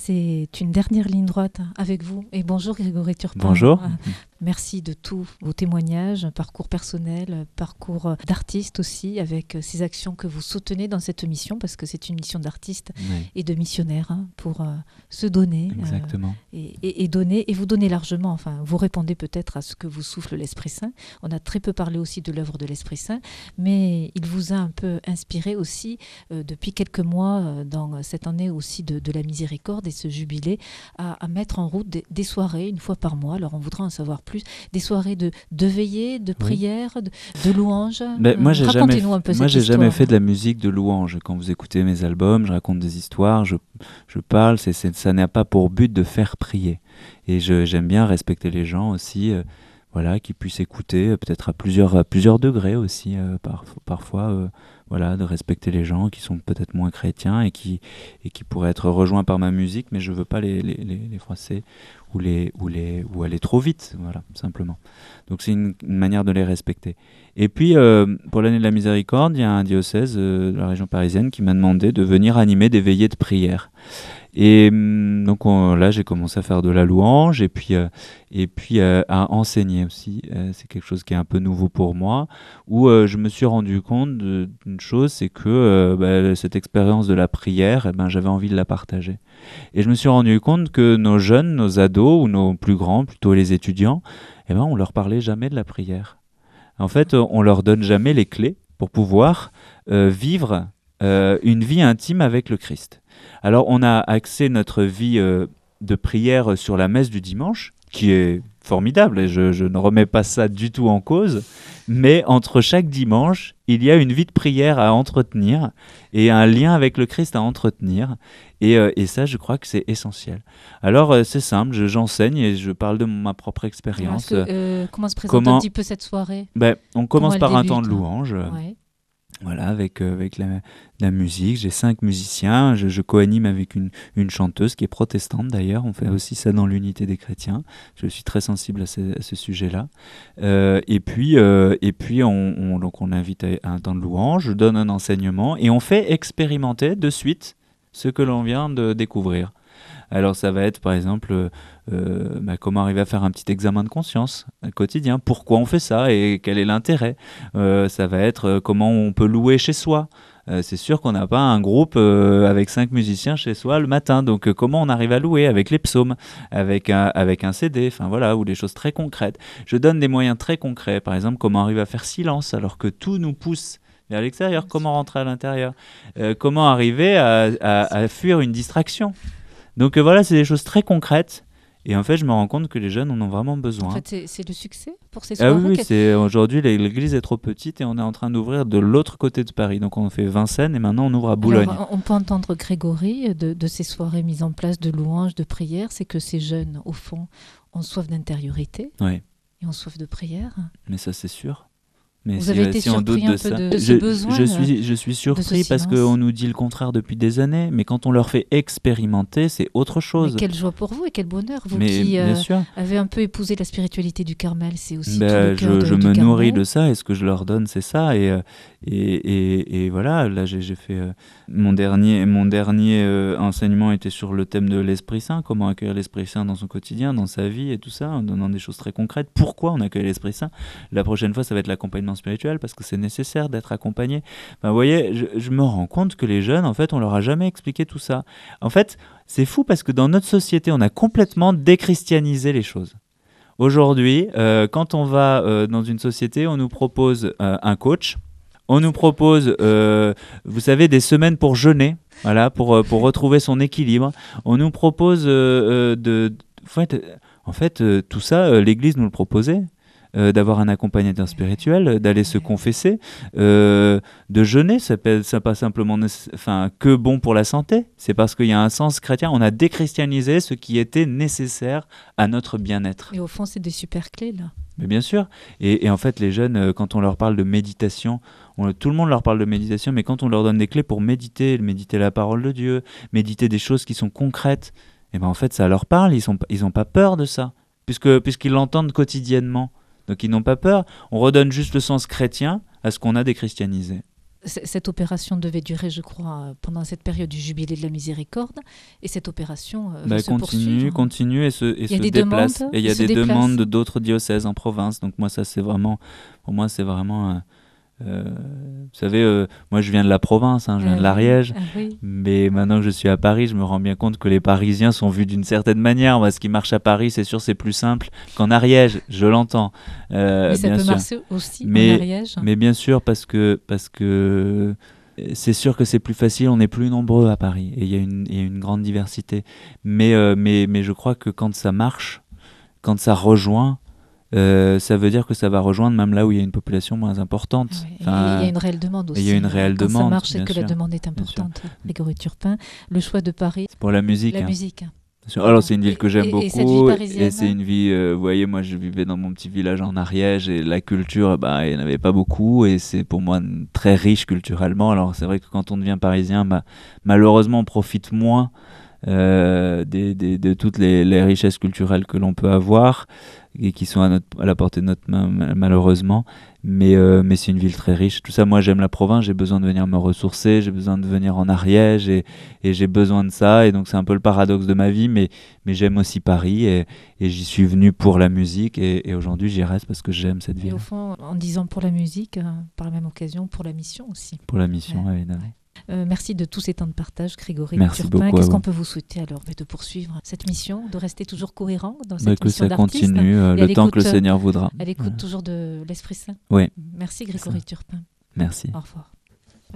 c'est une dernière ligne droite avec vous. Et bonjour Grégory Turpin. Bonjour. Merci de tous vos témoignages, parcours personnel, parcours d'artiste aussi, avec ces actions que vous soutenez dans cette mission, parce que c'est une mission d'artiste et de missionnaire pour se donner. Exactement. Et donner, et vous donner largement. Enfin, vous répondez peut-être à ce que vous souffle l'Esprit Saint. On a très peu parlé aussi de l'œuvre de l'Esprit Saint, mais il vous a un peu inspiré aussi depuis quelques mois dans cette année aussi de la miséricorde et ce jubilé à mettre en route des soirées une fois par mois. Alors on voudra en savoir plus, des soirées de veillée, de prière, de louange. Moi, racontez-nous un peu cette histoire. J'ai jamais fait de la musique de louange. Quand vous écoutez mes albums, je raconte des histoires, je parle, ça n'a pas pour but de faire prier. Et j'aime bien respecter les gens aussi, qui puissent écouter, peut-être à plusieurs degrés aussi, parfois, de respecter les gens qui sont peut-être moins chrétiens et qui pourraient être rejoints par ma musique, mais je veux pas les froisser ou aller trop vite, simplement. Donc c'est une manière de les respecter. Et puis pour l'année de la miséricorde, il y a un diocèse de la région parisienne qui m'a demandé de venir animer des veillées de prière. Et donc là j'ai commencé à faire de la louange et puis à enseigner aussi. C'est quelque chose qui est un peu nouveau pour moi, où je me suis rendu compte d'une chose, c'est que cette expérience de la prière, j'avais envie de la partager. Et je me suis rendu compte que nos jeunes, nos ados ou nos plus grands, plutôt les étudiants, on leur parlait jamais de la prière. En fait, on leur donne jamais les clés pour pouvoir vivre une vie intime avec le Christ. Alors, on a axé notre vie de prière sur la messe du dimanche, qui est formidable, et je ne remets pas ça du tout en cause, mais entre chaque dimanche, il y a une vie de prière à entretenir et un lien avec le Christ à entretenir, et ça, je crois que c'est essentiel. Alors, c'est simple, j'enseigne et je parle de ma propre expérience. Comment se présente un petit peu cette soirée ? On commence par un temps de louange. Ouais. Avec la musique. J'ai 5 musiciens. Je co-anime avec une chanteuse qui est protestante d'ailleurs. On fait aussi ça dans l'unité des chrétiens. Je suis très sensible à ce sujet-là. Et puis on invite à un temps de louange. Je donne un enseignement et on fait expérimenter de suite ce que l'on vient de découvrir. Alors ça va être par exemple comment arriver à faire un petit examen de conscience quotidien, pourquoi on fait ça et quel est l'intérêt. Ça va être comment on peut louer chez soi. C'est sûr qu'on n'a pas un groupe avec 5 musiciens chez soi le matin, donc comment on arrive à louer avec les psaumes, avec un CD, ou des choses très concrètes. Je donne des moyens très concrets, par exemple comment arriver à faire silence alors que tout nous pousse vers l'extérieur, comment rentrer à l'intérieur, comment arriver à fuir une distraction. Donc c'est des choses très concrètes. Et en fait, je me rends compte que les jeunes en ont vraiment besoin. En fait, c'est le succès pour ces soirées. Oui, aujourd'hui, l'église est trop petite et on est en train d'ouvrir de l'autre côté de Paris. Donc, on fait Vincennes et maintenant, on ouvre à Boulogne. Alors, on peut entendre Grégory de ces soirées mises en place de louanges, de prières. C'est que ces jeunes, au fond, ont soif d'intériorité et ont soif de prière. Mais ça, c'est sûr. Mais vous avez été surpris un peu de ce besoin. Je suis surpris parce qu'on nous dit le contraire depuis des années, mais quand on leur fait expérimenter, c'est autre chose. Mais quelle joie pour vous et quel bonheur, vous qui avez un peu épousé la spiritualité du Carmel, c'est aussi tout le cœur je du me Carmel. nourris de ça et ce que je leur donne, c'est ça. Et voilà, là j'ai fait mon dernier enseignement était sur le thème de l'Esprit Saint, comment accueillir l'Esprit Saint dans son quotidien, dans sa vie et tout ça, en donnant des choses très concrètes. Pourquoi on accueille l'Esprit Saint ? La prochaine fois, ça va être l'accompagnement spirituel parce que c'est nécessaire d'être accompagné. Vous voyez, je me rends compte que les jeunes, en fait, on leur a jamais expliqué tout ça. En fait, c'est fou parce que dans notre société, on a complètement déchristianisé les choses. Aujourd'hui, quand on va dans une société, on nous propose un coach, on nous propose, vous savez, des semaines pour jeûner, pour retrouver son équilibre. On nous propose tout ça, l'Église nous le proposait. D'avoir un accompagnateur spirituel, d'aller se confesser, de jeûner, c'est pas simplement que bon pour la santé, c'est parce qu'il y a un sens chrétien. On a déchristianisé ce qui était nécessaire à notre bien-être. Et au fond, c'est des super clés, là. Mais bien sûr. Et en fait, les jeunes, quand on leur parle de méditation, tout le monde leur parle de méditation, mais quand on leur donne des clés pour méditer la parole de Dieu, méditer des choses qui sont concrètes, en fait, ça leur parle, ils ont pas peur de ça, puisqu'ils l'entendent quotidiennement. Donc ils n'ont pas peur, on redonne juste le sens chrétien à ce qu'on a déchristianisé. Cette opération devait durer, je crois, pendant cette période du Jubilé de la Miséricorde. Et cette opération va se poursuivre. Continue et se déplace. Et il y a des demandes d'autres diocèses en province. Donc moi, ça, c'est vraiment... Pour moi, c'est vraiment... vous savez, moi je viens de la province, je viens de l'Ariège, mais maintenant que je suis à Paris, je me rends bien compte que les Parisiens sont vus d'une certaine manière. Moi, ce qui marche à Paris, c'est sûr, c'est plus simple qu'en Ariège, je l'entends. Mais ça peut marcher aussi en Ariège. Mais bien sûr, parce que c'est sûr que c'est plus facile, on est plus nombreux à Paris, et il y a une grande diversité. Mais je crois que quand ça marche, quand ça rejoint, ça veut dire que ça va rejoindre même là où il y a une population moins importante. Oui, il y a une réelle demande aussi. Il y a une réelle quand demande. Ça marche, c'est que la demande est importante. Grégory Turpin, le choix de Paris. C'est pour la musique. La musique. Alors c'est une ville que j'aime beaucoup. Et cette vie parisienne. Et c'est une vie, vous voyez, moi je vivais dans mon petit village en Ariège et la culture, il n'y en avait pas beaucoup et c'est pour moi très riche culturellement. Alors c'est vrai que quand on devient parisien, malheureusement on profite moins de toutes les richesses culturelles que l'on peut avoir et qui sont à la portée de notre main malheureusement, mais c'est une ville très riche. Tout ça, moi j'aime la province, j'ai besoin de venir me ressourcer, j'ai besoin de venir en Ariège et j'ai besoin de ça, et donc c'est un peu le paradoxe de ma vie, mais j'aime aussi Paris et j'y suis venu pour la musique et aujourd'hui j'y reste parce que j'aime cette ville. Et au fond, en disant pour la musique, par la même occasion, pour la mission aussi. Pour la mission, évidemment. Merci de tous ces temps de partage, Grégory Merci Turpin. beaucoup. Qu'est-ce qu'on peut vous souhaiter alors de poursuivre cette mission, de rester toujours cohérent dans cette mission d'artiste. Que ça continue le temps que le Seigneur voudra. Elle écoute toujours de l'Esprit Saint. Oui. Merci Grégory Turpin. Merci. Au revoir.